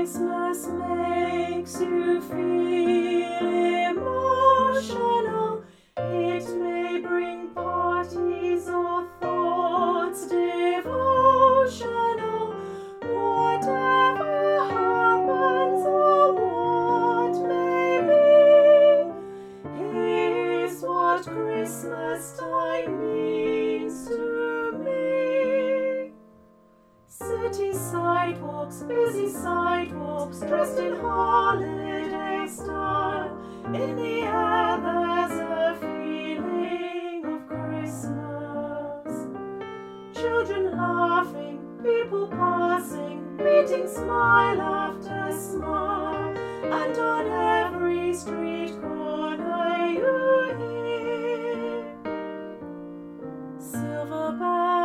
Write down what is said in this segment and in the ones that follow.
Christmas makes you feel emotional. It may bring parties or thoughts devotional. Whatever happens or what may be, here's what Christmas time means to me. City sidewalks, busy sidewalks, dressed in holiday style. In the air there's a feeling of Christmas. Children laughing, people passing, meeting smile after smile. And on every street corner you hear silver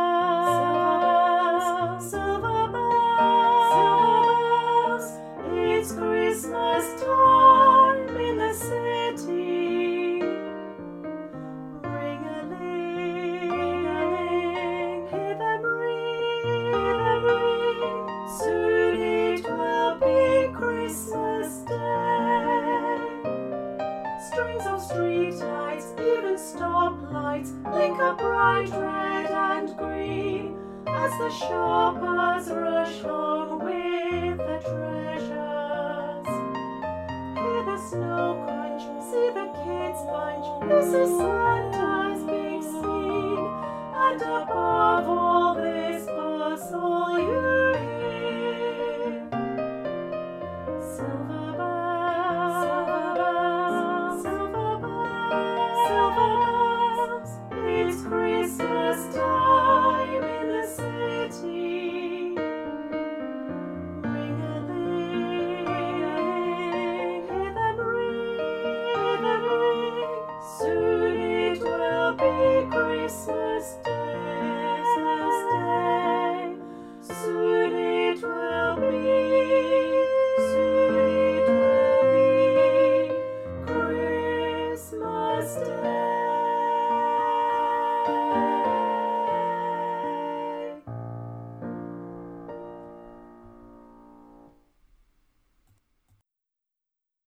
bells, silver bells, silver bells. It's Christmas time in the city. Ring-a-ling, ring-a-ling, hear them ring, hear them ring. Soon it will be Christmas Day. Strings of street lights, even stoplights, blink a bright red and green as the shoppers rush home with the treasures. Hear the snow crunch, see the kids bunch, this is Santa.